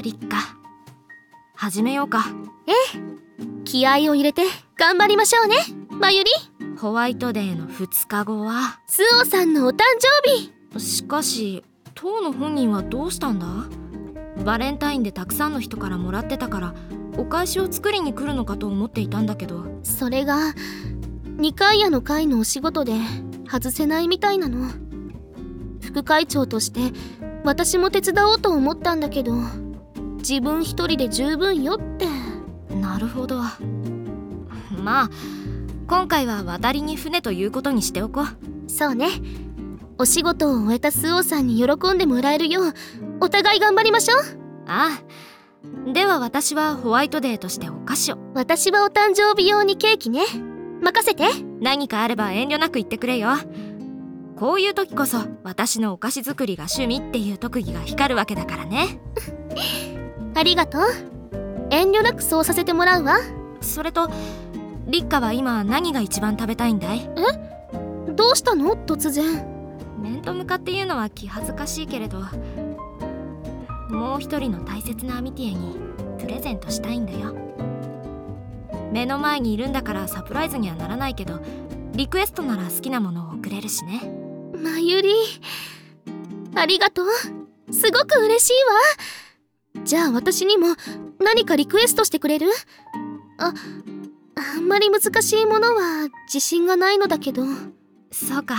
りっか。始めようか。 気合を入れて頑張りましょうね、まゆり。 ホワイトデーの2日後はスオさんのお誕生日。 しかし当の本人はどうしたんだ？バレンタインでたくさんの人からもらってたからお返しを作りに来るのかと思っていたんだけど。 それが2階屋の会のお仕事で外せないみたいなの。副会長として私も手伝おうと思ったんだけど、自分一人で十分よって。 なるほど。まあ今回は渡りに船ということにしておこう。 そうね。お仕事を終えたスオさんに喜んでもらえるようお互い頑張りましょう。 ああ、では私はホワイトデーとしてお菓子を。 私はお誕生日用にケーキね。任せて。 何かあれば遠慮なく言ってくれよ。こういう時こそ私のお菓子作りが趣味っていう特技が光るわけだからね。 ありがとう。遠慮なくそうさせてもらうわ。 それとリッカは今何が一番食べたいんだい？ どうしたの突然。 面と向かって言うのは気恥ずかしいけれど、もう一人の大切なアミティエにプレゼントしたいんだよ。目の前にいるんだからサプライズにはならないけど、リクエストなら好きなものを送れるしね。 まゆり、ありがとう。すごく嬉しいわ。じゃあ私にも何かリクエストしてくれる？あんまり難しいものは自信がないのだけど。 そうか。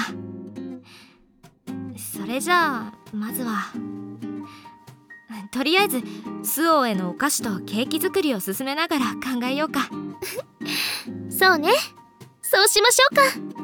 それじゃあまずはとりあえずスオへのお菓子とケーキ作りを進めながら考えようか。 そうね。そうしましょうか。